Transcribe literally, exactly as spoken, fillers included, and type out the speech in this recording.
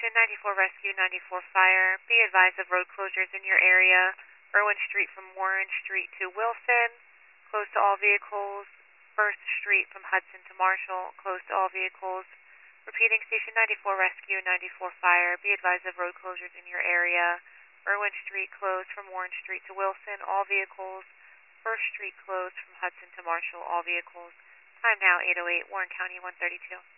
Station ninety-four Rescue, ninety-four Fire. Be advised of road closures in your area. Irwin Street from Warren Street to Wilson, closed to all vehicles. First Street from Hudson to Marshall, closed to all vehicles. Repeating, Station ninety-four Rescue, ninety-four Fire. Be advised of road closures in your area. Irwin Street closed from Warren Street to Wilson, all vehicles. First Street closed from Hudson to Marshall, all vehicles. Time now eight oh eight, Warren County one thirty-two.